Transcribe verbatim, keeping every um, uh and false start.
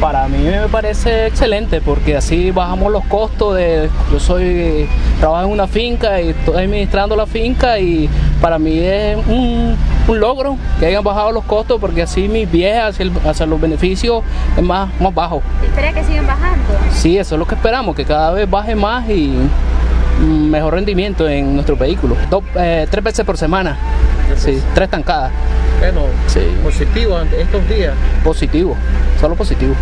Para mí me parece excelente porque así bajamos los costos de, yo soy, trabajo en una finca y estoy administrando la finca y para mí es un, un logro que hayan bajado los costos porque así mis viajes hacia, el, hacia los beneficios es más, más bajo. ¿Espera que sigan bajando? Sí, eso es lo que esperamos, que cada vez baje más y mejor rendimiento en nuestro vehículo. Dos, eh, tres veces por semana, sí, tres tancadas. Bueno, sí. Positivo ante estos días. Positivo, solo positivo.